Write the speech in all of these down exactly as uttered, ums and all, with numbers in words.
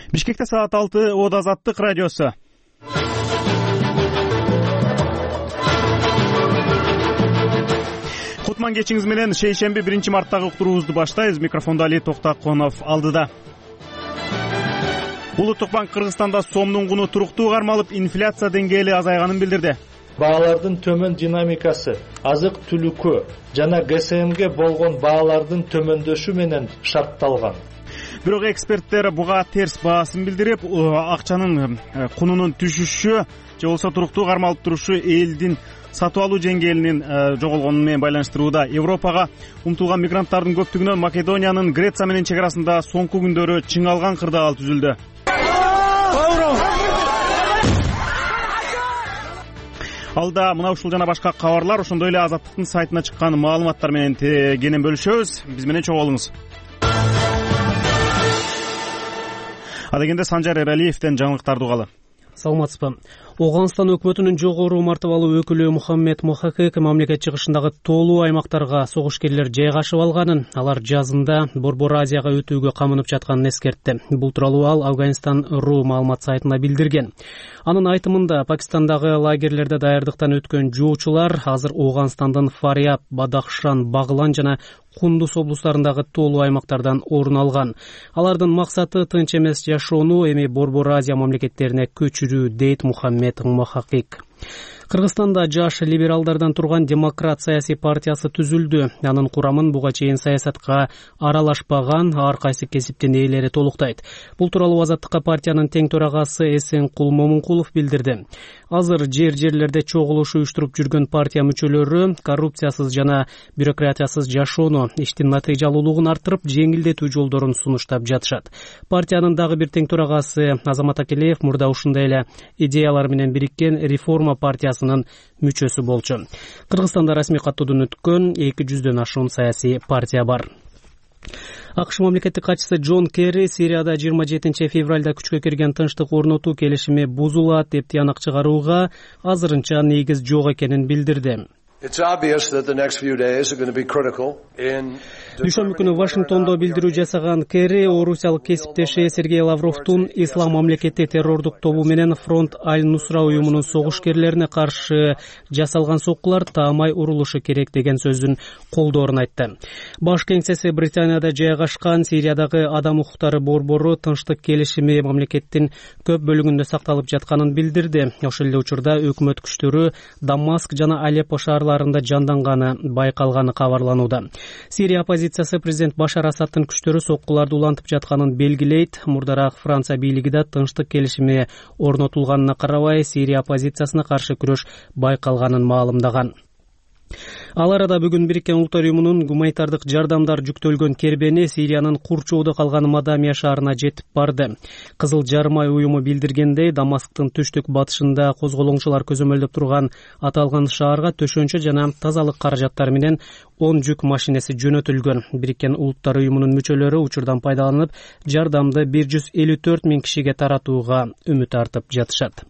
Бишкекте саат алты, Ода Азаттык радиосу. Кутман кечиңиз менен шейшемби биринчи марттагы уктуруубузду баштайбыз. Микрофондо Али Токтаконов алдыда. Улуттук банк Кыргызстанда сомдун куну туруктуу кармалып, инфляция деңгээли азайганын билдирди. Баалардын төмөн динамикасы азык-түлүккө жана ГСМге болгон баалардын төмөндөшү менен шартталган. Бирок эксперттер буга терс баасын билдирип, акчанын кунунун түшүшү же болбосо туруктуу кармалып турушу элдин сатып алуу жеңгээлинин жоголгону менен байланыштырууда. Европага умтулган мигранттардын көптүгүнөн Македониянын Греция менен чек арасында соңку күндөрү чыңалган кырдаал түзүлдү. Алда мына ушул жана башка кабарлар, ошондой эле Азаттыктын сайтына чыккан маалыматтар менен кенен бөлүшөбүз. Биз менен чогуу болуңуз. Адегенде Санжар Эралиевден жаңылыктарды угалы. Саламатсызбы. Оганстан өкмөтүнүн жогору мартабалуу өкүлү Мухаммед Мохакек мамлекет чыгышындагы тоолуу аймактарга согушкерлер жайгашып алганын, алар жазында Борбор Азияга өтүүгө камынып жатканын эскертти. Бул тууралуу ал Афганистан ру маалымат сайтына билдирген. Анын айтымында Пакистандагы лагерлерде даярдыктан өткөн жоочулар азыр Оганстандын Фарияб, Бадахшан, Баглан жана Кундуз облустарындагы тоолуу аймактардан орун алган. Алардын максаты тынч эмес жашоону эми Борбор Азия мамлекеттерине көчүрүү, дейт Мухаммед Мохакек. Кыргызстанда жаш либералдардан турган Демократ саясий партиясы түзүлдү. Анын курамын буга чейин саясатка аралашпаган ар кайсы кесиптин ээлери толуктайт. Бул тууралуу Азаттыкка партиянын тең төрагасы Эсенкул Момункулов билдирди. Азыр жер-жерлерде чогулуш уюштуруп жүргөн партия мүчөлөрү коррупциясыз жана бюрократиясыз жашоону, иштин натыйжалуулугун арттырып, жеңилдетүү жолдорун сунуштап жатышат. Партиянын дагы бир тең төрагасы Азамат Акелеев мурда ушундай эле идеялар менен бириккен Реформа партиясынын мүчөсү болчу. Кыргызстанда расмий каттоодон өткөн эки жүздөн ашуун саясий партия бар. АКШ мамлекеттик катчысы Джон Керри Сирияда жыйырма жетинчи февралда күчкө кирген тынчтык орнотуу келишими бузулат деп тыянак чыгарууга азырынча негиз жок экенин билдирди. Дүйшөмбү күнү Вашингтондо билдирүү жасаган Керри орусиялык кесиптеши Сергей Лавровдун Ислам мамлекети террордук тобу менен Фронт Аль-Нусра уюмунун согушкерлерине каршы жасалган соккулар таамай урулушу керек деген сөздүн колдоорун айтты. Баш кеңсеси Британияда жайгашкан Сириядагы адам укуктары борбору тынчтык келишими мамлекеттин көп бөлүгүндө сакталып жатканын билдирди. Ошол эле учурда өкмөт күчтөрү Дамаск жана Алеппо шаарларында жанданганы байкалганы кабарланууда. Сирия оппозициясы президент Башар Асадтын күчтөрү соккуларды улантып жатканын белгилейт. Мурдараак Франция бийлиги да тынчтык келишими орнотулганына карабай Сирия оппозициясына каршы күрөш байкалганын маалымдаган. Ал арада бүгүн Бириккен Улуттар уюмунун гуманитардык жардамдар жүктөлгөн кербени Сириянын курчоодо калган Мадамия шаарына жетип барды. Кызыл жарым ай уюму билдиргендей, Дамасктын түштүк батышында козголоңчулар көзөмөлдөп турган аталган шаарга төшөнчө жана тазалык каражаттары менен он жүк машинеси жөнөтүлгөн. Бириккен Улуттар уюмунун мүчөлөрү учурдан пайдаланып, жардамды бир жүз элүү төрт миң кишиге таратууга үмүт артып жатышат.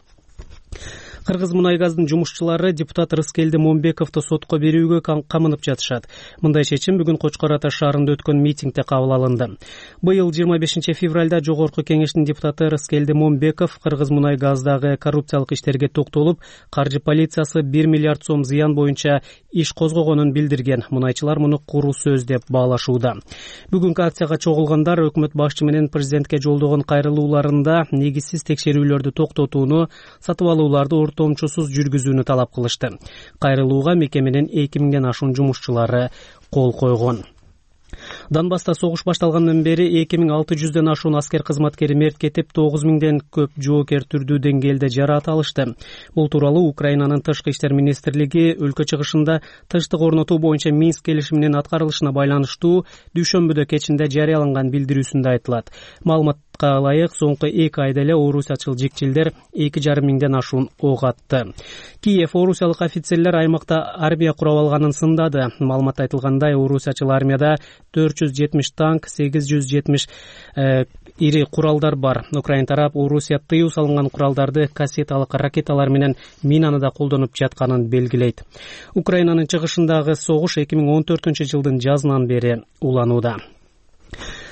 Кыргыз мунай газдын жумушчулары депутат Рыскелди Момбековду сотко берүүгө камынып жатышат. Мындай чечим бүгүн Кочкор Ата шаарында өткөн митингде кабыл алынды. Быйыл жыйырма бешинчи февралда Жогорку Кеңештин депутаты Рыскелди Момбеков Кыргыз мунай газдагы коррупциялык иштерге токтолуп, каржы полициясы бир миллиард сом зыян боюнча иш козгогонун билдирген. Мунайчылар муну куру сөз деп баалашууда. Бүгүнкү акцияга чогулгандар өкмөт башчы менен президентке жолдогон кайрылууларында негизсиз текшерүүлөрдү токтотууну, сатып алууларды ортомчусуз жүргүзүүнү талап кылышты. Кайрылууга мекеменин эки миңден ашуун жумушчулары кол койгон. Донбасста согуш башталгандан бери эки миң алты жүздөн ашуун аскер кызматкери мерт кетип, тогуз миңден көп жоокер түрдүү деңгээлде жараат алышты. Бул тууралуу Украинанын тышкы иштер министрлиги өлкө чыгышында тынчтык орнотуу боюнча Минск келишиминин аткарылышына байланыштуу дүйшөмбүдө кечинде жарыяланган билдирүүсүндө айтылат. Маалыматка ылайык, соңку эки айда эле орусиячыл жикчилдер эки жарым миңден ашуун ок атты. Киев орусиялык офицерлер аймакта армия курап алганын сындады. Маалыматта айтылгандай, орусиячыл армияда төрт жүз жетимиш танк, сегиз жүз жетимиш э, ири куралдар бар. Украин тарап Орусия тыюу салынган куралдарды кассеталык ракеталар менен минаны да колдонуп жатканын белгилейт. Украинанын чыгышындагы согуш эки миң он төртүнчү жылдын жазынан бери уланууда.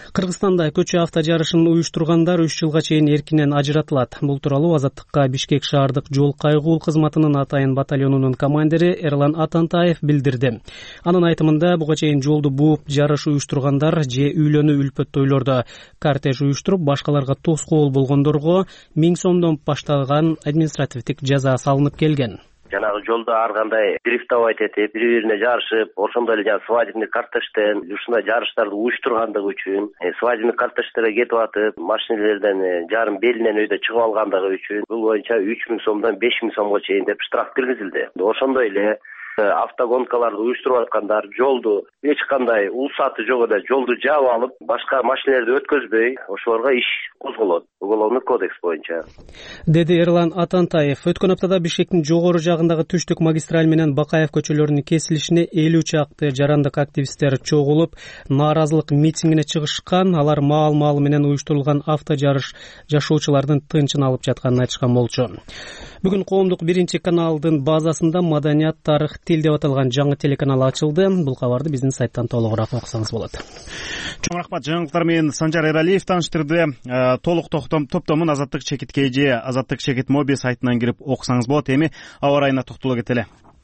Кыргызстанда көчө авто жарышын уюштургандар үч жылга чейин эркинен ажыратылат. Бул тууралуу Азаттыкка Бишкек шаардык жол кайгуул кызматынын атайын батальонунун командири Эрлан Атантаев билдирди. Анын айтымында буга чейин жолду бууп жарыш уюштургандар же үйлөнүү үлпөт тойлордо кортеж уюштуруп башкаларга тоскоол болгондорго миң сомдон башталган административдик жаза салынып келген. Жанагы жолдо ар кандай дрифтовать этип, бири-бирине жарышып, ошондой эле жана свадебный кортежден ушундай жарыштарды уюштургандыгы үчүн, свадебный кортеждерге кетип атып, машинелерден жарым белинен өйдө чыгып алгандыгы үчүн бул боюнча үч миң сомдон беш миң сомго чейин деп штраф киргизилди. Ошондой эле автогонкаларды уюштуруп аткандар жолду эч кандай уруксаты жок эле жолду жаап алып, башка машинелерди өткөзбөй, ошолорго иш козголот. Уголовный кодекс боюнча. Деди Эрлан Атантаев. Өткөн аптада Бишкектин жогору жагындагы Түштүк магистраль менен Бакаев көчөлөрүнүн кесилишине элүү чакты жарандык активисттер чогулуп, нааразылык митингине чыгышкан. Алар маал-маал менен уюштурулган авто жарыш жашоочулардын тынчын алып жатканын айтышкан болчу. Бүгүн коомдук биринчи каналдын базасында маданият, тарых, тил деп аталган жаңы телеканал ачылды. Бул кабарды биздин сайттан толугураак окусаңыз болот. Чоң рахмат. Жаңылыктар менен Санжар Эралиев таныштырды. Толук топтомун Азаттык Чекит кей же Азаттык Чекит моби сайтынан кирип окусаңыз болот. Эми аба ырайына токтоло кетели.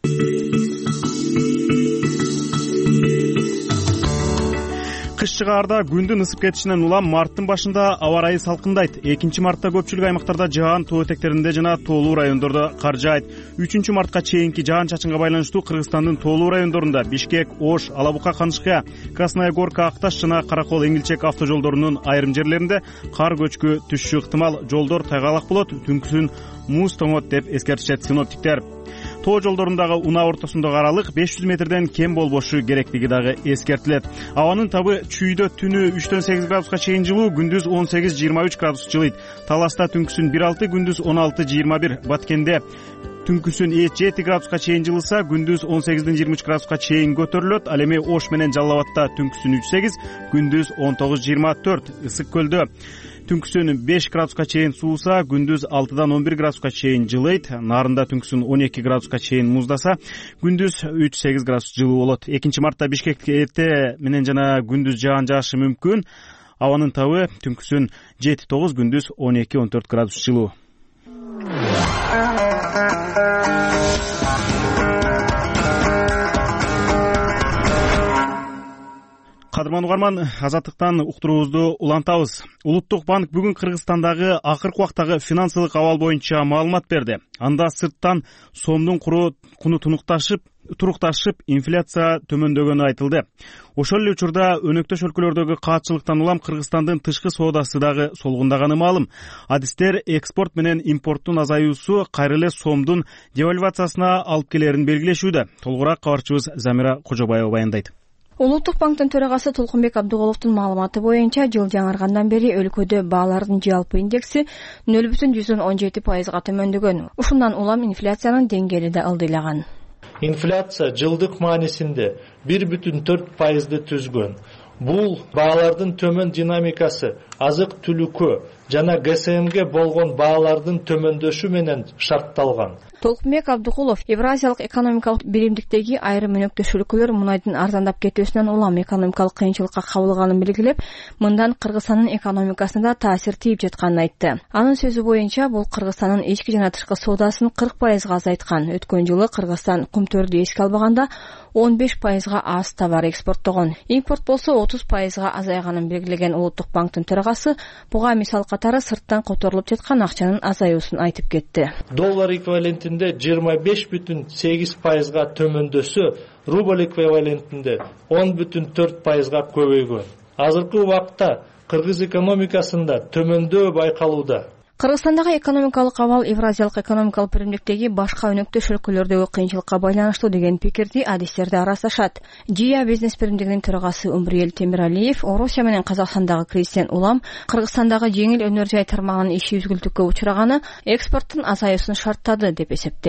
Кыш чыгаарда күндүн ысып кетишинен улам марттын башында аба ырайы салкындайт. экинчи мартта көпчүлүк аймактарда жаан, тоо этектеринде жана тоолуу райондордо кар жаайт. үчүнчү мартка чейинки жаан-чачынга байланыштуу Кыргызстандын тоолуу райондорунда Бишкек, Ош, Алабука, Канышкая, Красная Горка, Акташ жана Каракол, Эңилчек автожолдорунун айрым жерлеринде кар көчкү түшүшү ыктымал. Жолдор тайгалак болот, түнкүсүн муз тоңот деп эскертишет синоптиктер. Тоо жолдорундагы унаа ортосундагы аралык беш жүз метрден кем болбошу керектиги дагы эскертилет. Абанын табы чүйдө түнү үчтөн сегиз градуска чейин жылуу, күндүз он сегиз жыйырма үч градус жылыйт. Таласта түнкүсүн бир алты, күндүз он алты жыйырма бир. Баткенде түнкүсүн жети градуска чейин жылыса, күндүз он сегизден жыйырма үч градуска чейин көтөрүлөт. Ал эми Ош менен Жалал Абадта түнкүсүн үч сегиз, күндүз он тогуз жыйырма төрт. Ысык көлдө түнкүсүн беш градуска чейин сууса, күндүз алтыдан он бир градуска чейин жылыйт. Нарында түнкүсүн он эки градуска чейин муздаса, күндүз үч сегиз градус жылуу болот. экинчи мартта Бишкекте эрте менен жана күндүз жаан жаашы мүмкүн. Абанын табы түнкүсүн жети тогуз, күндүз он эки он төрт градус жылуу. Кадырман угарман, Азаттыктан уктуруубузду улантабыз. Улуттук банк бүгүн Кыргызстандагы акыркы убактагы финансылык абал боюнча маалымат берди. Анда сырттан сомдун куну тунукташып, турукташып, инфляция төмөндөгөнү айтылды. Ошол эле учурда өнөктөш өлкөлөрдөгү каатчылыктан улам Кыргызстандын тышкы соодасы дагы солгундаганы маалым. Адистер экспорт менен импорттун азаюусу кайра эле сомдун девальвациясына алып келерин белгилешүүдө. Толугураак кабарчыбыз Замира Кожобаева баяндайт. Улуттук банктын төрагасы Толкунбек Абдыголовдун маалыматы боюнча жыл жаңыргандан бери өлкөдө баалардын жалпы индекси нөл бүтүн жүздөн он жети пайызга төмөндөгөн. Ушундан улам инфляциянын деңгээли да ылдыйлаган. Инфляция жылдык маанисинде бир бүтүн төрт пайызды түзгөн. Бул баалардын төмөн динамикасы азык-түлүккө жана ГСМге болгон баалардын төмөндөшү менен шартталган. Толкунбек Абдыгулов Евразиялык экономикалык биримдиктеги айрым өнөктөш өлкөлөр мунайдын арзандап кетүүсүнөн улам экономикалык кыйынчылыкка кабылганын белгилеп, мындан Кыргызстандын экономикасына таасир тийип жатканын айтты. Анын сөзү боюнча, бул Кыргызстандын ички жана тышкы соодасын кырк пайызга азайткан. Өткөн жылы Кыргызстан кумтөрдү эске албаганда он беш пайызга аз товар экспорттогон. Импорт болсо отуз пайызга азайганын белгилеген Улуттук банктын төрагасы буга мисал катары сырттан которулуп жаткан акчанын азаюусун айтып кетти. Доллар эквивалентинде жыйырма беш бүтүн сегиз пайызга төмөндөсө, рубль эквивалентинде он бүтүн төрт пайызга көбөйгөн. Азыркы убакта кыргыз экономикасында төмөндөө байкалууда. Кыргызстандагы экономикалык абал Евразиялык экономикалык биримдиктеги башка өнөктөш өлкөлөрдөгү кыйынчылыкка байланыштуу деген пикирди адистерде арасташат. ЖИА бизнес биримдигинин төрагасы Умбриел Темиралиев Орусия менен Казакстандагы кризистен улам Кыргызстандагы жеңил өнөр жай тармагынын иши үзгүлтүккө учураганы экспорттун азаюусун шарттады деп эсептейт.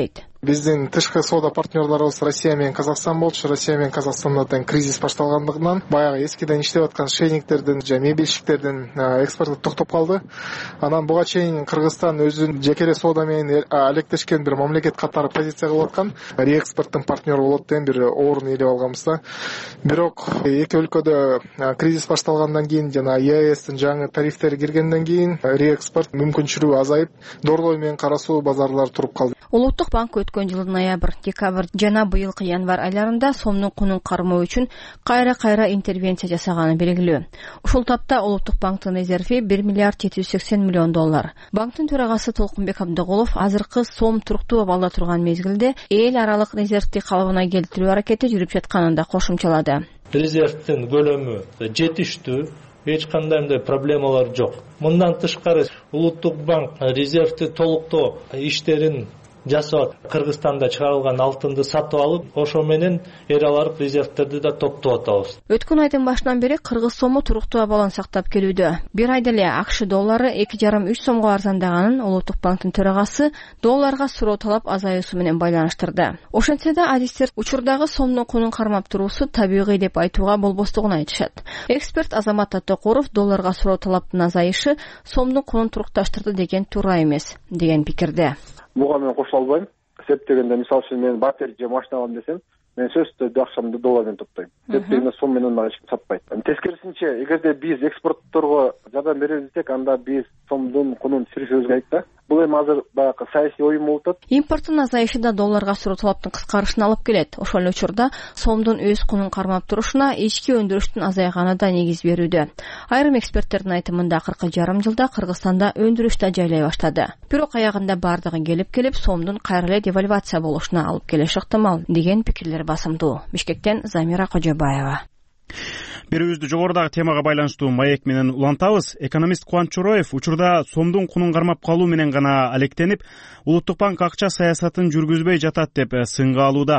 Биздин тышкы соода партнерлорубуз Россия менен Казакстан болчу. Россия менен Казакстанда тең кризис башталгандыгынан баягы эскиден иштеп аткан шейниктердин жана мебелщиктердин экспорту токтоп калды. Анан буга чейин Кыргызстан өзүнүн жеке соода менен алектешкен бир мамлекет катары позиция кылып аткан, реэкспорттун партнеру болот деген бир орун ээлеп алганбыз да. Бирок эки өлкөдө кризис башталгандан кийин жана ЕАЭстин жаңы тарифтери киргенден кийин реэкспорт мүмкүнчүлүгү азайып, Дордой менен Кара Суу базарлары туруп калды. Улуттук банк өткөн жылдын ноябрь, декабрь жана быйылкы январь айларында сомдун кунун кармоо үчүн кайра-кайра интервенция жасаганы белгилүү. Ушул тапта Улуттук банктын резерви бир миллиард жети жүз сексен миллион доллар. Банктын төрагасы Толкунбек Абдыгулов азыркы сом туруктуу абалда турган мезгилде эл аралык резервди калыбына келтирүү аракети жүрүп жатканын да кошумчалады. Резервдин көлөмү жетиштүү, эч кандай мындай проблемалар жок. Мындан тышкары Улуттук банк резервди толуктоо иштерин жасап, Кыргызстанда чыгарылган алтынды сатып алып, ошо менен эр аларып резервтерди да топтоп атабыз. Өткөн айдын башынан бери кыргыз сому туруктуу абалын сактап келүүдө. Бир айда эле АКШ доллары эки жарым үч сомго арзандаганын Улуттук банктын төрагасы долларга суроо талап азаюусу менен байланыштырды. Ошентсе да адистер учурдагы сомдун кунун кармап туруусу табигый деп айтууга болбостугун айтышат. Эксперт Азамат Аттокуров долларга суроо талаптын азайышы сомдун кунун турукташтырды деген туура эмес деген пикирде. Буга мен кошула албайм. Себеп дегенде, мисалы үчүн мен батер же машина алам десем, мен сөзсүз акчамды доллар менен топтойм. Себеп дегенде сом менен мага эч ким сатпайт. Тескерисинче, эгерде биз экспортторго жардам беребиз десек, анда биз сомдун кунун түшүрүшүбүз керек да. Бул эми азыр баягы саясий оюн болуп атат. Импорттун азайышы да долларга суроо талаптын кыскарышына алып келет. Ошол эле учурда сомдун өз кунун кармап турушуна ички өндүрүштүн азайганы да негиз берүүдө. Айрым эксперттердин айтымында акыркы жарым жылда Кыргызстанда өндүрүш да жайлай баштады. Бирок аягында бардыгы келип-келип сомдун кайра эле девальвация болушуна алып келиши ыктымал деген пикирлер басымдуу. Бишкектен Замира Кожобаева. Берүүбүздү жогорудагы темага байланыштуу маек менен улантабыз. Экономист Кубаныч Чороев учурда сомдун кунун кармап калуу менен гана алектенип, Улуттук банк акча саясатын жүргүзбөй жатат деп сынга алууда.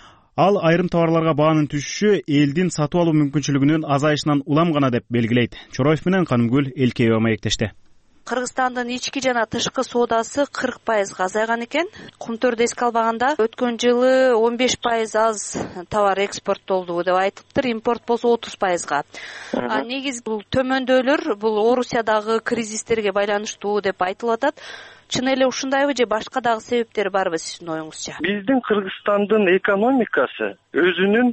Ал айрым товарларга баанын түшүшү элдин сатып алуу мүмкүнчүлүгүнүн азайышынан улам гана деп белгилейт. Чороев менен Канымгүл Элкеева маектешти. Кыргызстандын ички жана тышкы соодасы кырк пайызга азайган экен. Кумтөрдү эске албаганда өткөн жылы он беш пайыз аз товар экспорттолду деп айтыптыр, импорт болсо отуз пайызга. А негизи бул төмөндөөлөр бул Орусиядагы кризистерге байланыштуу деп айтылып атат. Чын эле ушундайбы же башка дагы себептери барбы сиздин оюңузча? Биздин Кыргызстандын экономикасы өзүнүн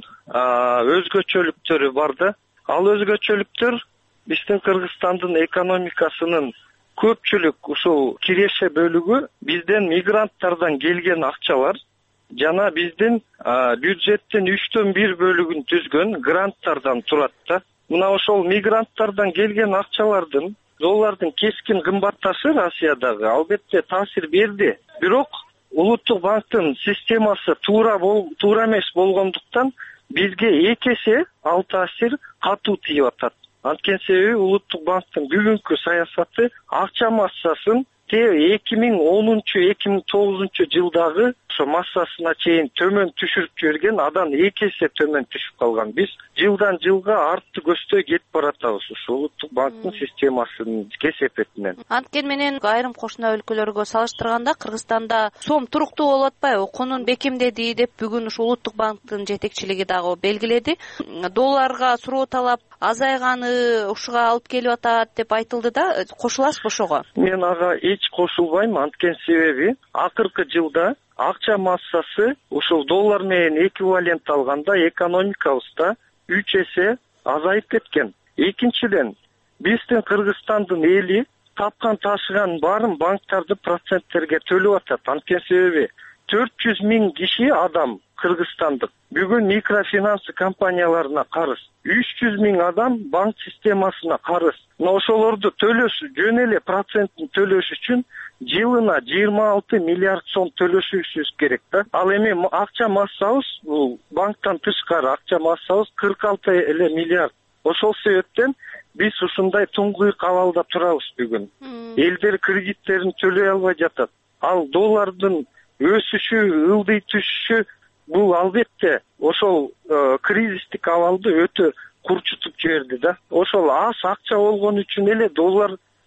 өзгөчөлүктөрү бар да. Ал өзгөчөлүктөр биздин Кыргызстандын экономикасынын көпчүлүк ушул киреше бөлүгү бизден мигранттардан келген акчалар жана биздин бюджеттин үчтөн бир бөлүгүн түзгөн гранттардан турат да. Мына ошол мигранттардан келген акчалардын доллардын кескин кымбатташы Россиядагы албетте таасир берди. Бирок Улуттук банктын системасы туура туура эмес болгондуктан бизге эки эсе ал таасир катуу тийип атат. Анткени себеби Улуттук банктын бүгүнкү саясаты акча массасын эки миң онунчу эки миң тогузунчу жылдагы ошо массасына чейин төмөн түшүрүп жиберген, адан эки эсе төмөн түшүп калган. Биз жылдан жылга артты көздөй кетип баратабыз ушул Улуттук банктын системасынын кесепетинен. Анткени менен айрым кошуна өлкөлөргө салыштырганда Кыргызстанда сом туруктуу болуп атпайбы? Кунун бекемдеди деп бүгүн ушул Улуттук банктын жетекчилиги дагы белгиледи. Долларга суроо талап азайганы ушуга алып келип атат деп айтылды да. Кошуласызбы ошого? Мен ага эч кошулбайм, анткени себеби акыркы жылда акча массасы ушул доллар менен эквивалент алганда экономикабызда үч эсе азайып кеткен. Экинчиден, биздин Кыргызстандын эли тапкан ташыган баарын банктарды проценттерге төлөп атат. Анткени себеби төрт жүз миң киши адам кыргызстандык бүгүн микрофинанс компанияларына карыз. үч жүз миң адам банк системасына карыз. Но ошолорду төлөш, жөн эле процентин төлөш үчүн жылына жыйырма алты миллиард сом төлөшүшүбүз керек да. Ал эми акча массабыз, бул банктан тышкары акча массабыз кырк алты эле миллиард. Ошол себептен биз ушундай туңгуйук абалда турабыз бүгүн. Элдер кредиттерин төлөй албай жатат. Ал доллардын өсүшү, ылдый түшүшү бул албетте ошол кризистик абалды өтө курчутуп жиберди да. Ошол аз акча болгон үчүн эле доллар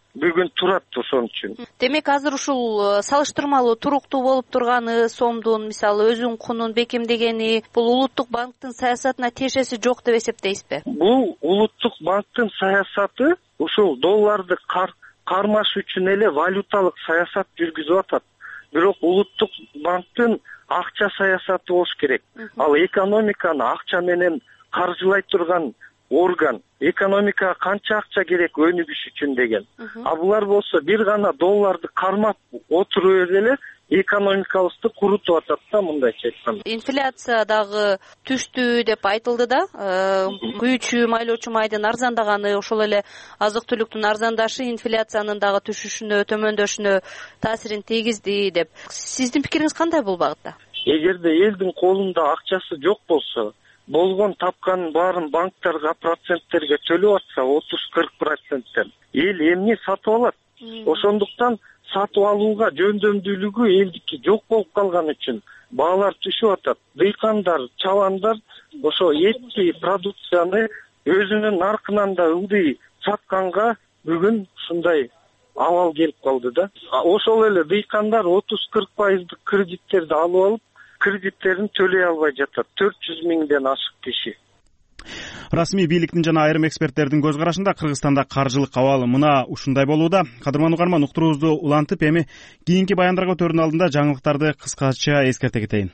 бүгүн турат ошон үчүн. Демек азыр ушул салыштырмалуу туруктуу болуп турганы сомдун мисалы өзүнүн кунун бекемдегени бул улуттук банктын саясатына тиешеси жок деп эсептейсизби? Бул улуттук банктын саясаты ушул долларды кармаш үчүн эле валюталык саясат жүргүзүп атат. Бирок улуттук банктын акча саясаты болуш керек. Ал экономиканы акча менен каржылай турган орган. Экономикага канча акча керек өнүгүш үчүн деген. А булар болсо бир гана долларды кармап отуруп эле экономикабызды курутуп атат да, мындайча айтканда. Инфляция дагы түштү деп айтылды да, күйүүчү майлоочу майдын арзандаганы, ошол эле азык түлүктүн арзандашы инфляциянын дагы түшүшүнө, төмөндөшүнө таасирин тийгизди деп. Сиздин пикириңиз кандай бул багытта? Эгерде элдин колунда акчасы жок болсо, болгон тапканын баарын банктарга проценттерге төлөп атса, отуз кырк проценттен эл эмне сатып алат? Ошондуктан сатып алууга жөндөмдүүлүгү элдики жок болуп калган үчүн баалар түшүп атат. Дыйкандар, чабандар ошо этти продукцияны өзүнүн наркынан да ылдый сатканга бүгүн ушундай абал келип калды да. Ошол эле дыйкандар отуз кырк пайыздык кредиттерди алып алып, кредиттерин төлөй албай жатат. төрт жүз миңден ашык киши. Расмий бийликтин жана айрым эксперттердин көз карашында Кыргызстанда каржылык абал мына ушундай болууда. Кадырман угарман, уктуруубузду улантып, эми кийинки баяндарга өтөрдүн алдында жаңылыктарды кыскача эскерте кетейин.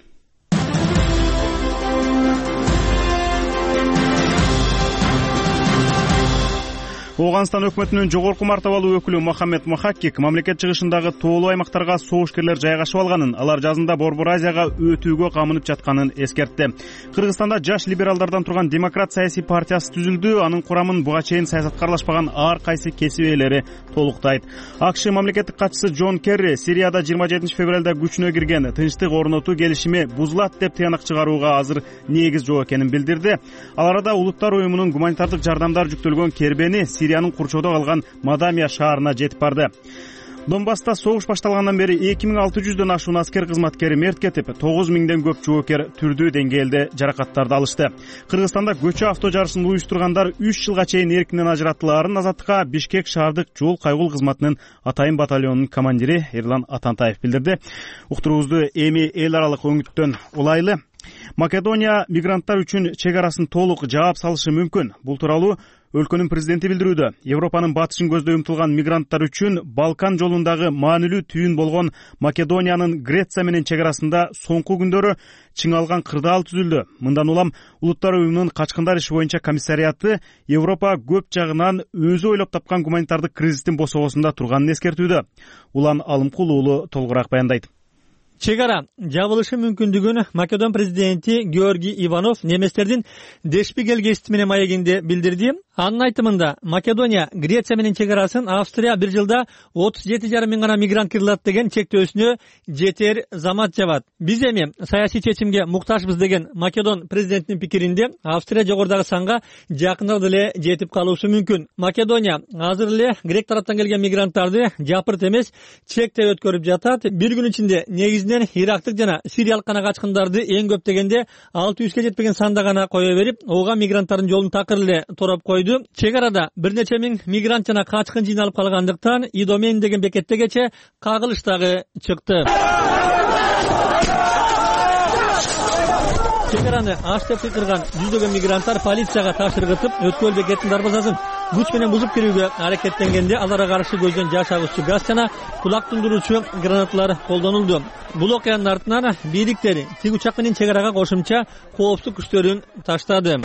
Ооганстан өкмөтүнүн жогорку мартабалуу өкүлү Мохаммед Мохаккик мамлекет чыгышындагы тоолуу аймактарга согушкерлер жайгашып алганын, алар жазында Борбор Азияга өтүүгө камынып жатканын эскертти. Кыргызстанда жаш либералдардан турган Демократ саясий партиясы түзүлдү. Анын курамын буга чейин саясатка аралашпаган ар кайсы кесип ээлери толуктайт. АКШ мамлекеттик катчысы Джон Керри Сирияда жыйырма жетинчи февралда күчүнө кирген тынчтык орнотуу келишими бузулат деп тыянак чыгарууга азыр негиз жок экенин билдирди. Ал арада Улуттар уюмунун гуманитардык жардамдар жүктөлгөн кербени Сириянын курчоодо калган Мадамия шаарына жетип барды. Донбасста согуш башталгандан бери эки миң алты жүздөн ашуун аскер кызматкери мерт кетип, тогуз миңден көп жоокер түрдүү деңгээлде жаракаттарды алышты. Кыргызстанда көчө авто жарышын уюштургандар үч жылга чейин эркинен ажыраттыларын азаттыкка Бишкек шаардык жол кайгул кызматынын Атайын батальонунун командири Эрлан Атантаев билдирди. Уктуруубузду эми эл аралык өңүттөн улайлы. Македония мигранттар үчүн чек арасын толук жаап салышы мүмкүн. Бул тууралуу өлкөнүн президенти билдирүүдө. Европанын батышын көздөй умтулган мигранттар үчүн Балкан жолундагы маанилүү түйүн болгон Македониянын Греция менен чек арасында соңку күндөрү чыңалган кырдаал түзүлдү. Мындан улам Улуттар уюмунун качкындар иши боюнча комиссариаты Европа көп жагынан өзү ойлоп тапкан гуманитардык кризистин босогосунда турганын эскертүүдө. Улан Алымкул уулу толугураак баяндайт. Чек ара жабылышы мүмкүндүгүн Македон президенти Георгий Иванов неместердин Дешпигел кеситине маегинде билдирди. Анын айтымында Македония Греция менен чек арасын Австрия бир жылда отуз жети жарым миң гана мигрант кирилат деген чектөөсүнө жетер замат жабат. Биз эми саясий чечимге муктажбыз деген Македон президентинин пикиринде Австрия жогорудагы санга жакында эле жетип калышы мүмкүн. Македония азыр эле грек тараптан келген мигранттарды жапырт эмес чектеп өткөрүп жатат. Бир күн ичинде негизинен ирактык жана сириялык гана качкындарды эң көп дегенде алты жүзгө жетпеген санда гана кое берип, оога мигранттардын жолун такыр эле тороп койду. Чек арада бир нече миң мигрант жана качкын жыйналып калгандыктан Идомен деген бекеттегече кагылыш дагы чыкты. Чек араны аштеп кыйкырган жүздөгөн мигранттар полицияга тапшыргытып, өткөл бекеттин дарбазасын күч менен бузуп кирүүгө аракеттенгенде аларга каршы көздөн жаш агуучу газ жана кулак тундуруучу гранаталар колдонулду. Бул окуянын артынан бийликтер тиг учак менен чек арага кошумча коопсуздук күчтөрүн таштады.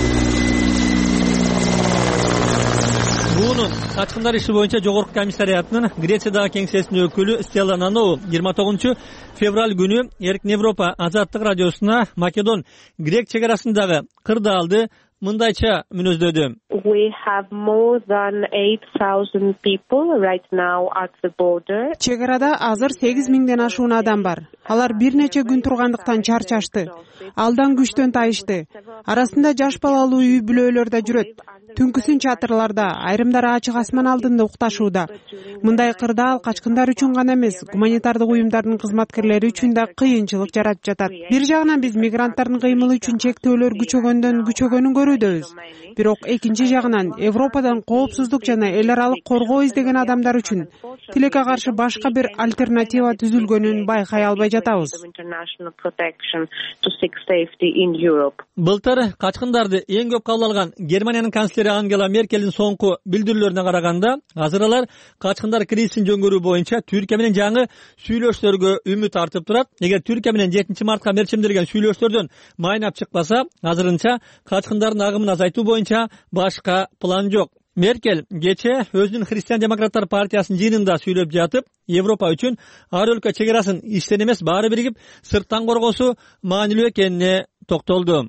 Буунун качкындар иши боюнча жогорку комиссариятынын Грециядагы кеңсесинин өкүлү Стелла Наноу жыйырма тогузунчу февраль күнү Эркин Европа Азаттык радиосуна Македон грек чек арасындагы кырдаалды мындайча мүнөздөдү. We have more than eight thousand people right now at the border. Чек арада азыр сегиз миңден ашуун адам бар. Алар бир нече күн тургандыктан чарчашты. Алдан күчтөн тайышты. Арасында жаш балалуу үй бүлөлөр да жүрөт. Түнкүсүн чатырларда, айрымдары ачык асман алдында укташууда. Мындай кырдаал качкындар үчүн гана эмес, гуманитардык уюмдардын кызматкерлери үчүн да кыйынчылык жаратып жатат. Бир жагынан биз мигранттардын кыймылы үчүн чектөөлөр күчөгөндөн күчөгөнүн көрүп көргөнүдөбүз. Бирок экинчи жагынан Европадан коопсуздук жана эл аралык коргоо издеген адамдар үчүн тилекке каршы башка бир альтернатива түзүлгөнүн байкай албай жатабыз. Былтыр качкындарды эң көп кабыл алган Германиянын канцлери Ангела Меркелдин соңку билдирүүлөрүнө караганда, азыр алар качкындар кризисин жөнгөрүү боюнча Түркия менен жаңы сүйлөшүүлөргө үмүт артып турат. Эгер Түркия менен жетинчи мартка мерчимделген сүйлөшүүлөрдөн майнап чыкпаса, азырынча качкындардын агымын азайтуу боюнча башка план жок. Меркель кечээ өзүнүн Христиан демократтар партиясынын жыйынында сүйлөп жатып, Европа үчүн ар өлкө чегарасын иштен эмес баары биригип сырттан коргосу маанилүү экенине токтолду.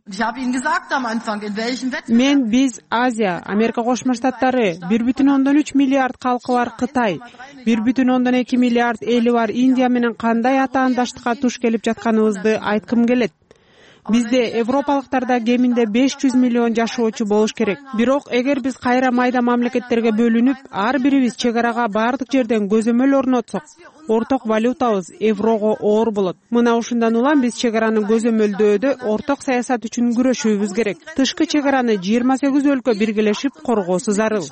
Мен биз Азия, Америка Кошмо Штаттары, бир бүтүн ондон үч миллиард калкы бар Кытай, бир бүтүн ондон эки миллиард эли бар Индия менен кандай атаандаштыкка туш келип жатканыбызды айткым келет. Бизде европалыктарда кеминде беш жүз миллион жашоочу болуш керек. Бирок эгер биз кайра майда мамлекеттерге бөлүнүп, ар бирибиз чегарага баардык жерден көзөмөл орнотсок, орток валютабыз еврого оор болот. Мына ушундан улам биз чегараны көзөмөлдөөдө орток саясат үчүн күрөшүүбүз керек. Тышкы чегараны жыйырма сегиз өлкө биргелешип коргоосу зарыл.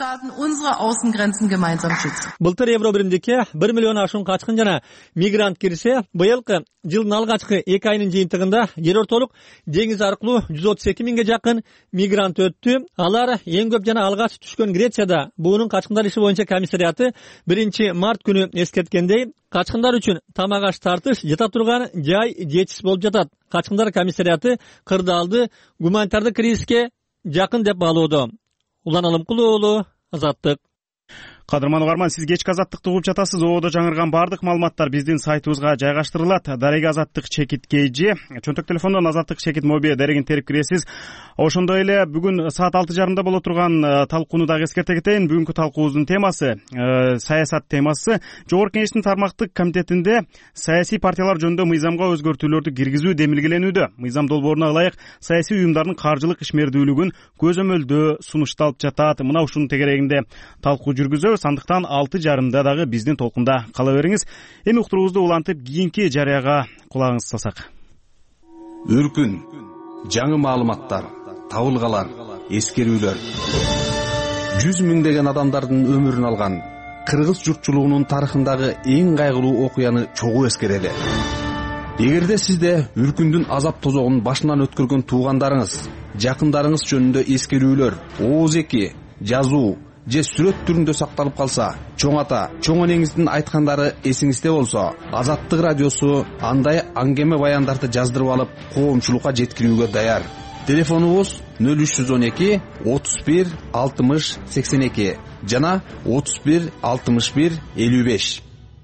Былтыр Евро биримдикке бир миллион ашуун качкын жана мигрант кирсе, быйылкы жылдын алгачкы эки айынын жыйынтыгында жер ортолук деңиз аркылуу жүз отуз эки миңге жакын мигрант өттү. Алар эң көп жана алгач түшкөн Грецияда. Буунун качкындар иши боюнча комиссариаты биринчи март күнү эскерткендей, качкындар үчүн тамак аш тартыш жата турган жай жетиш болуп жатат. Качкындар комиссариаты кырдаалды гуманитардык кризиске жакын деп баалоодо. Улан Алымкулуу уулу, Азаттык. Кадырман угарман, сиз кечки Азаттыкты угуп жатасыз. Ободо жаңырган баардык маалыматтар биздин сайтыбызга жайгаштырылат. Дареги Азаттык чекит кж, чөнтөк телефондон Азаттык чекит моби дерегин терип киресиз. Ошондой эле бүгүн саат алты жарымда боло турган талкууну дагы эскерте кетейин. Бүгүнкү талкуубуздун темасы саясат темасы. Жогорку Кеңештин тармактык комитетинде саясий партиялар жөнүндө мыйзамга өзгөртүүлөрдү киргизүү демилгеленүүдө. Мыйзам долбооруна ылайык саясий уюмдардын каржылык ишмердүүлүгүн көзөмөлдөө сунушталып жатат. Мына ушунун тегерегинде талкуу жүргүзөбүз. Андыктан алты жарымда дагы биздин толкунда кала бериңиз. Эми уктуруубузду улантып кийинки жарыяга кулагыңызды салсак. Өркүн, жаңы маалыматтар, табылгалар, эскерүүлөр. жүз миңдеген адамдардын өмүрүн алган кыргыз журтчулугунун тарыхындагы эң кайгылуу окуяны чогуу эскерели. Эгерде сизде Үркүндүн азап тозогун башынан өткөргөн туугандарыңыз, жакындарыңыз жөнүндө эскерүүлөр, ооз эки, жазуу же сүрөт түрүндө сакталып калса, чоң ата, чоң энеңиздин айткандары эсиңизде болсо, Азаттык радиосу андай аңгеме баяндарды жаздырып алып, коомчулукка жеткирүүгө даяр. Телефонубуз нөл үч жүз он эки отуз бир алтымыш сексен эки жана отуз бир алтымыш бир элүү беш.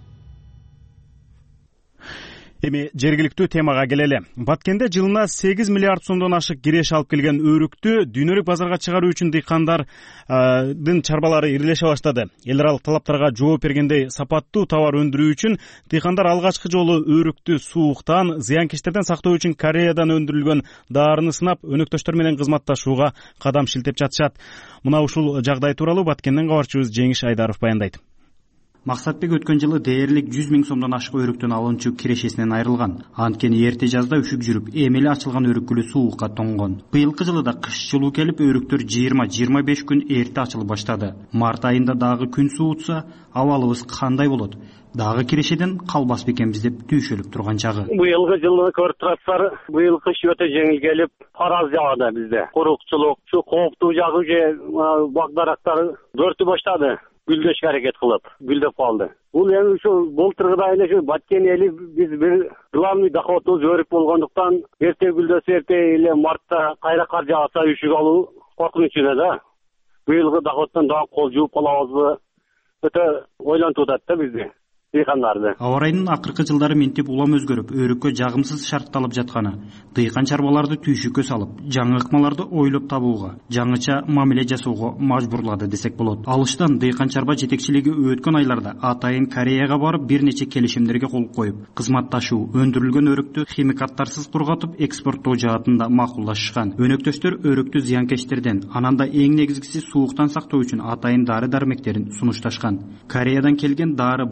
Эми жергиликтүү темага келели. Баткенде жылына сегиз миллиард сомдон ашык киреш алып келген өрүктү дүйнөлүк базарга чыгаруу үчүн дыйкандардын чарбалары ирилеше баштады. Эл аралык талаптарга жооп бергендей сапаттуу товар өндүрүү үчүн дыйкандар алгачкы жолу өрүктү сууктан, зыянкечтерден сактоо үчүн Кореядан өндүрүлгөн даарыны сынап, өнөктөштөр менен кызматташууга кадам шилтеп жатышат. Мына ушул жагдай тууралуу Баткенден кабарчыбыз Жеңиш Айдаров баяндайт. Максатбек өткөн жылы дээрлик жүз миң сомдон ашык өрүктөн алынчу кирешесинен айрылган. Анткени эрте жазда үшүк жүрүп, эми эле ачылган өрүккүлү суукка тоңгон. Быйылкы жылы да кыш жылуу келип, өрүктөр жыйырма жыйырма беш күн эрте ачылып баштады. Март айында дагы күн суутса, абалыбыз кандай болот? Дагы кирешеден калбас бекенбиз деп түйшөлүп турган чагы. Быйылкы жылы көрүп турасыздар, быйыл кыш өтө жеңил келип, параз жагады бизде. Курукчулук, шу кооптуу жагуу же бак дарактар бөртү баштады. Гүлдөшкө аракет кылып, гүлдөп калды. Бул эми ушу былтыргыдай эле ушу Баткен эли биз бир главный доходубуз өрүк болгондуктан, эрте гүлдөсө эрте эле мартта кайра кар жааса үшүк алуу коркунучунда да. Быйылкы доходдон дагы кол жууп калабызбы? Өтө ойлонтуп атат да бизди. Дыйкандарды. Аба ырайынын акыркы жылдары минтип улам өзгөрүп, өрүккө жагымсыз шартталып жатканы, дыйкан чарбаларды түйшүккө салып, жаңы ыкмаларды ойлоп табууга, жаңыча мамиле жасоого мажбурлады десек болот. Алыштан дыйкан чарба жетекчилиги өткөн айларда атайын Кореяга барып, бир нече келишимдерге кол коюп, кызматташуу, өндүрүлгөн өрүктү химикаттарсыз кургатып экспорттоо жаатында макулдашышкан. Өнөктөштөр өрүктү зыянкечтерден, ананда эң негизгиси сууктан сактоо үчүн атайын дары-дармектерин сунушташкан. Кореядан келген дары Баткенде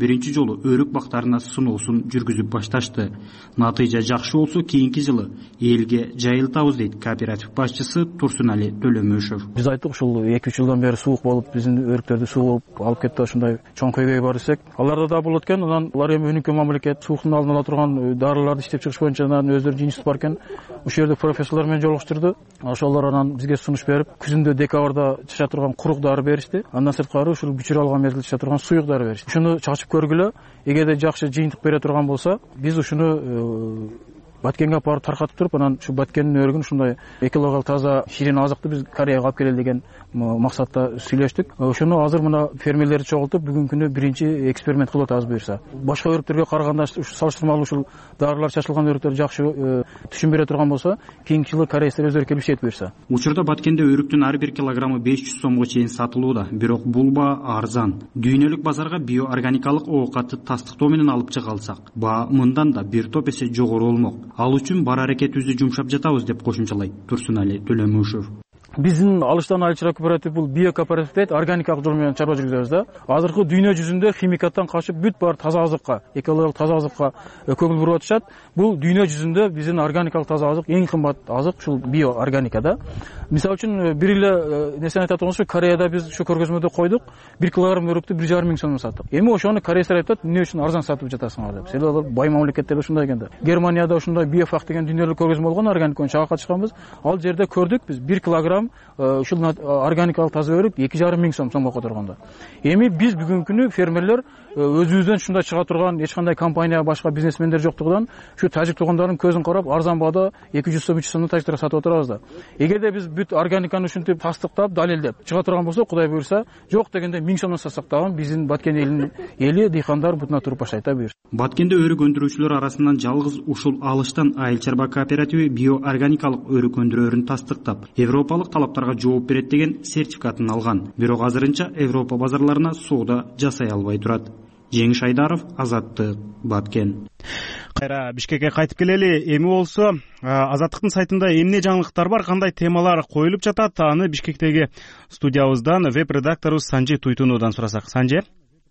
биринчи жолу өрүк бактарына сыноосун жүргүзүп башташты. Натыйжа жакшы болсо кийинки жылы элге жайылтабыз дейт кооператив башчысы Турсунали Төлөмөшев. Биз айттык, ушул эки үч жылдан бери суук болуп, биздин өрүктөрдү суу алып кетти, ушундай чоң көйгөй бар десек, аларда да болот экен. Анан алар эми өнүккөн мамлекет, сууктун алдын ала турган дарыларды иштеп чыгыш боюнча өздөрүнүн институт бар экен. Ушул жерде профессорлор менен жолугуштурду. Ошолор анан бизге сунуш берип, күзүндө декабрда чача турган курук дары беришти. Андан сырткары ушул бүчүрө алган мезгилде чача турган суюк дары беришти. Ушуну чачып көргүлө, эгерде жакшы жыйынтык бере турган болсо, биз ушуну Баткенге алып барып таркатып туруп, анан ушу Баткендин өрүгүн ушундай экологиялык таза ширин азыкты биз Кореяга алып келели деген максатта сүйлөштүк. Ошону азыр мына фермерлерди чогултуп, бүгүнкү күнү биринчи эксперимент кылып атабыз буюрса. Башка өрүктөргө караганда салыштырмалуу ушул дарылар чачылган өрүктөр жакшы түшүм бере турган болсо, кийинки жылы кореецтер өздөрү келип иштейт буюрса. Учурда Баткенде өрүктүн ар бир килограммы беш жүз сомго чейин сатылууда, бирок бул баа арзан. Дүйнөлүк базарга биоорганикалык оокатты тастыктоо менен алып чыга алсак, баа мындан да бир топ эсе жогору болмок. Ал үчүн бар аракетибизди жумшап жатабыз деп кошумчалайт Турсунали Төлөмөшев. Биздин алыштан айылчылык кооператив бул биокооператив дейт, органикалык жол менен чарба жүргүзөбүз да. Азыркы дүйнө жүзүндө химикаттан качып бүт бар таза азыкка, экологиялык таза азыкка көңүл буруп атышат. Бул дүйнө жүзүндө биздин органикалык таза азык эң кымбат азык ушул биоорганика да. Мисалы үчүн бир эле нерсени айтат болгончу, Кореяда биз ушу көргөзмөдө койдук, бир килограмм өрүктү бир жарым миң сомдон саттык. Эми ошону кореецтер айтат, эмне үчүн арзан сатып жатасыңар деп. Себеби алар бай мамлекеттерде ушундай экен да. Германияда ушундай биофак деген дүйнөлүк көргөзмө болгон, органиканы чага катышканбыз. Ал жерде көрдүк биз бир килограмм ушул органикалык таза өрүк эки жарым миң сом сомго которгондо. Эми биз бүгүнкү күнү фермерлер өзүбүздөн ушундай чыга турган эч кандай компания, башка бизнесмендер жоктугунан ушу тажик туугандардын көзүн карап арзан баада эки жүз сом үч жүз сомдон тажиктарга сатып отурабыз да. Эгерде биз бүт органиканы ушинтип тастыктап, далилдеп чыга турган болсо, Кудай буйрса, жок дегенде миң сомдон сатсак дагы биздин Баткен элинин эли, дыйкандар бутуна туруп баштайт да буюрса. Баткенде өрүк өндүрүүчүлөр арасынан жалгыз ушул алыштан айыл чарба кооперативи биоорганикалык өрүк өндүрөөрүн тастыктап, европалык талаптарга жооп берет деген сертификатын алган. Бирок азырынча Европа базарларына соода жасай албай турат. Жеңиш Айдаров, Азаттык, Баткен. Кайра Бишкекке кайтып келели. Эми болсо Азаттыктын сайтында эмне жаңылыктар бар, кандай темалар коюлуп жатат, аны Бишкектеги студиябыздан веб-редакторубуз Санжи Туйтунуудан сурасак. Санжи.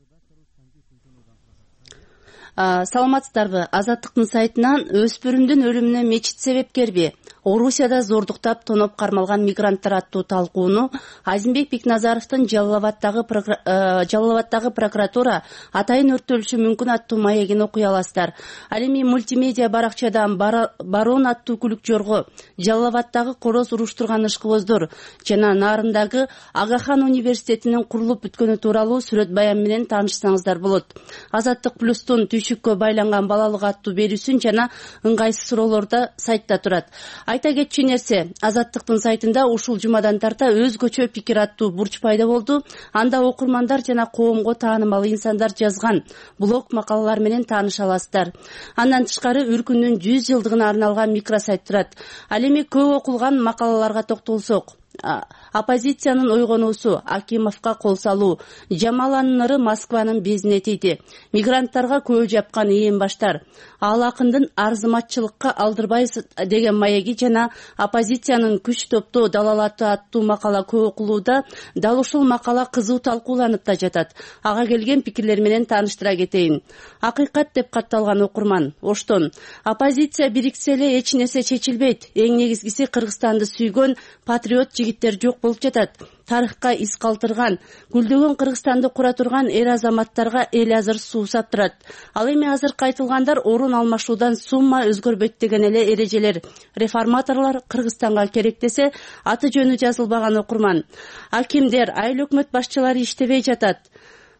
Саламатсыздарбы? Азаттыктын сайтынан өспүрүмдүн өлүмүнө мечит себепкерби? Орусияда зордуктап тоноп кармалган мигранттар аттуу талкууну Азимбек Бекназаровдун Жалал Абаддагы прокуратура атайын өрттөлүшү мүмкүн аттуу маегин окуй аласыздар. Ал эми мультимедиа баракчадан Барон аттуу күлүк жорго, Жалал Абаддагы короз уруштурган ышкыбоздор жана Нарындагы Агахан университетинин курулуп бүткөнү тууралуу сүрөт баян менен таанышсаңыздар болот. Азаттык плюстун түйшүккө байланган балалык аттуу берүүсүн жана ыңгайсыз суроолорду сайтта турат. Айта кетчү нерсе, Азаттыктын сайтында ушул жумадан тарта өзгөчө пикир аттуу бурч пайда болду. Анда окурмандар жана коомго таанымал инсандар жазган блог макалалар менен тааныша аласыздар. Андан тышкары Үркүндүн жүз жылдыгына арналган микросайт турат. Ал эми көп окулган макалаларга токтолсок, оппозициянын ойгонуусу, Акимовго кол салуу, Жамаланын ыры Москванын безине тийди, мигранттарга көө жапкан ээн баштар, ал акындын арзыматчылыкка алдырбайбыз деген маеги жана оппозициянын күч топтоо далалаты аттуу макала көп окулууда. Дал ушул макала кызуу талкууланып да жатат. Ага келген пикирлер менен тааныштыра кетейин. Акыйкат деп катталган окурман Оштон: оппозиция бириксе эле эч нерсе чечилбейт. Эң негизгиси Кыргызстанды сүйгөн патриот жигиттер жок болуп жатат. Тарыхка из калтырган, гүлдөгөн Кыргызстанды кура турган эр азаматтарга эл азыр суусап турат. Ал эми азыркы айтылгандар орун алмашуудан сумма өзгөрбөйт деген эле эрежелер. Реформаторлор Кыргызстанга керек десе, аты жөнү жазылбаган окурман. Акимдер, айыл өкмөт башчылары иштебей жатат.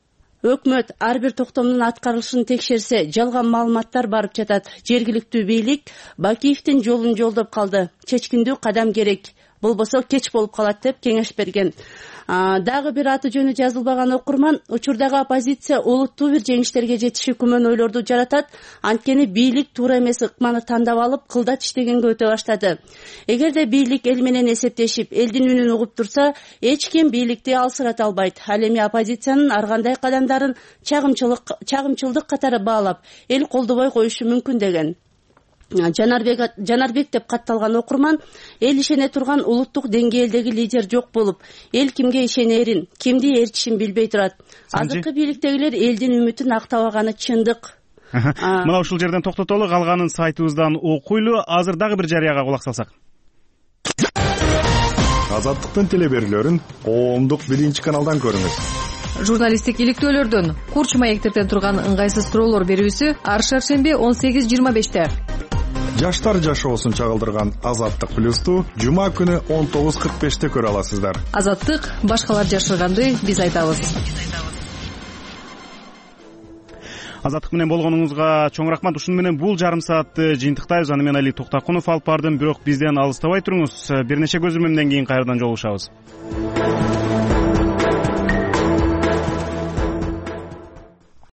Өкмөт ар бир токтомдун аткарылышын текшерсе, жалган маалыматтар барып жатат. Жергиликтүү бийлик Бакиевдин жолун жолдоп калды. Чечкиндүү кадам керек. Болбосо кеч болуп калат деп кеңеш берген. Дагы бир аты жөнү жазылбаган окурман: учурдагы оппозиция олуттуу бир жеңиштерге жетиши күмөн ойлорду жаратат. Анткени бийлик туура эмес ыкманы тандап алып, кылдат иштегенге өтө баштады. Эгерде бийлик эл менен эсептешип, элдин үнүн угуп турса, эч ким бийликти алсырата албайт. Ал эми оппозициянын ар кандай кадамдарын чагымчылык чагымчылдык катары баалап, эл колдобой коюшу мүмкүн деген. жанарбек жанарбек деп катталган окурман эл ишене турган улуттук деңгээлдеги лидер жок болуп, эл кимге ишенерин, кимди ээрчишин билбей турат. Азыркы бийликтегилер элдин үмүтүн актабаганы чындык. Мына ушул жерден токтотолу, калганын сайтыбыздан окуйлу. Азыр дагы бир жарыяга кулак салсак. Азаттыктын телеберүүлөрүн коомдук биринчи каналдан көрүңүз. Журналисттик иликтөөлөрдөн, курч маектерден турган ыңгайсыз суроолор берүүсү ар шаршемби он сегиз жыйырма беште. Жаштар жашоосун чагылдырган Азаттык плюсту жума күнү он тогуз кырк беште көрө аласыздар. Азаттык башкалар жашырганды биз айтабыз. Азаттык менен болгонуңузга чоң рахмат. Ушуну менен бул жарым саатты жыйынтыктайбыз. Аны мен Али Токтакунов алып бардым, бирок бизден алыстабай туруңуз. Бир нече көзүрмөмдөн кийин кайрадан жолугушабыз.